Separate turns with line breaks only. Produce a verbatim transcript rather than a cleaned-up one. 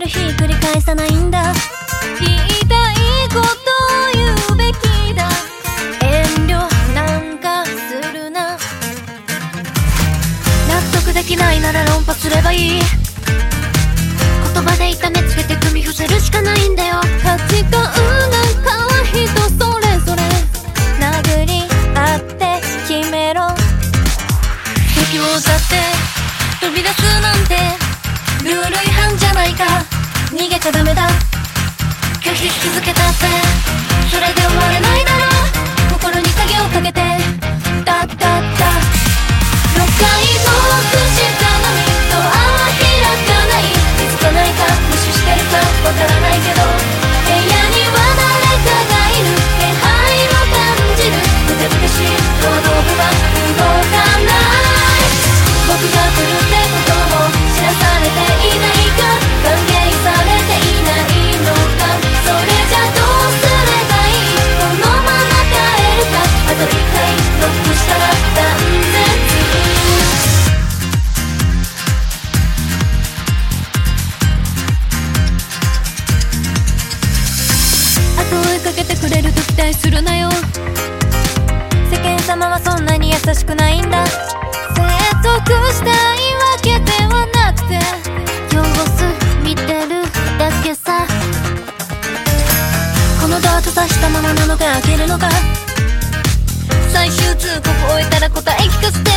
るひっくり返さないんだ。言いたいこと言うべきだ。遠慮なんかするな。納得できないなら論破すればいい。言葉で痛めつけて組み伏せるしかないんだよ。価値観なんかは人それぞれ。殴り合って決めろ。敵を去って飛び出すなんてルール違反じゃないか。逃げちゃダメだ。拒否し続けたってそれで終われないだろう。心に鍵をかけてタッタッタ。ろっかいノックしたのにドアは開かない。気づかないか無視してるかわからないけど、部屋には誰かがいる。気配を感じる。ふてぶてしい小道具は動かない。僕が来るってことも知らされていないか。歓迎されていないのか。それじゃどうすればいい。このまま帰るか。あと一回ノックしたら断絶。後追いかけてくれると期待するなよ。世間様はそんなに優しくないんだ。説得したいわけではなくて様子見てるだけさ。このドア閉ざしたままなのか開けるのか。最終通告終えたら答え聞かせて。